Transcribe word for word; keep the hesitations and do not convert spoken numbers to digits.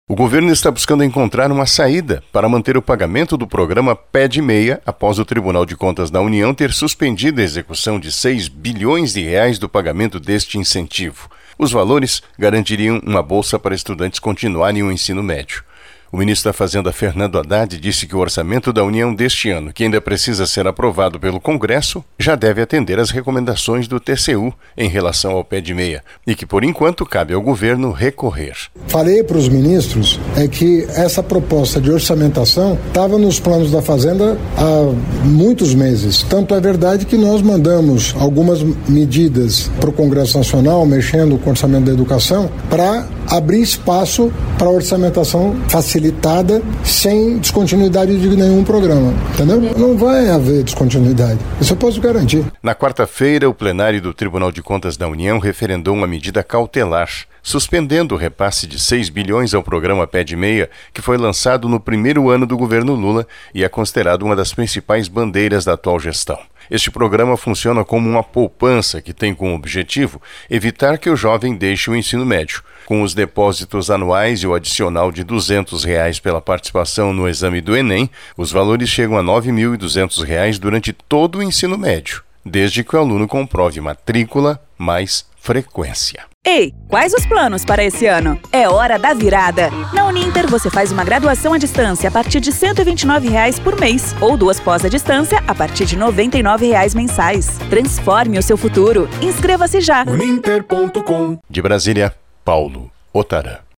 O governo está buscando encontrar uma saída para manter o pagamento do programa Pé de Meia após o Tribunal de Contas da União ter suspendido a execução de seis bilhões de reais do pagamento deste incentivo. Os valores garantiriam uma bolsa para estudantes continuarem o ensino médio. O ministro da Fazenda, Fernando Haddad, disse que o orçamento da União deste ano, que ainda precisa ser aprovado pelo Congresso, já deve atender às recomendações do T C U em relação ao pé de meia e que, por enquanto, cabe ao governo recorrer. Falei para os ministros é que essa proposta de orçamentação estava nos planos da Fazenda há muitos meses. Tanto é verdade que nós mandamos algumas medidas para o Congresso Nacional, mexendo com o orçamento da educação, para abrir espaço para a orçamentação facilitada sem descontinuidade de nenhum programa, entendeu? Não vai haver descontinuidade, isso eu posso garantir. Na quarta-feira, o plenário do Tribunal de Contas da União referendou uma medida cautelar, suspendendo o repasse de seis bilhões ao programa Pé de Meia, que foi lançado no primeiro ano do governo Lula e é considerado uma das principais bandeiras da atual gestão. Este programa funciona como uma poupança que tem como objetivo evitar que o jovem deixe o ensino médio. Com os depósitos anuais e o adicional de duzentos reais pela participação no exame do Enem, os valores chegam a nove mil e duzentos reais durante todo o ensino médio, desde que o aluno comprove matrícula mais frequência. Ei, quais os planos para esse ano? É hora da virada! Na Uninter, você faz uma graduação à distância a partir de cento e vinte e nove reais por mês ou duas pós à distância a partir de noventa e nove reais mensais. Transforme o seu futuro. Inscreva-se já! Uninter ponto com. De Brasília, Paulo Otarã.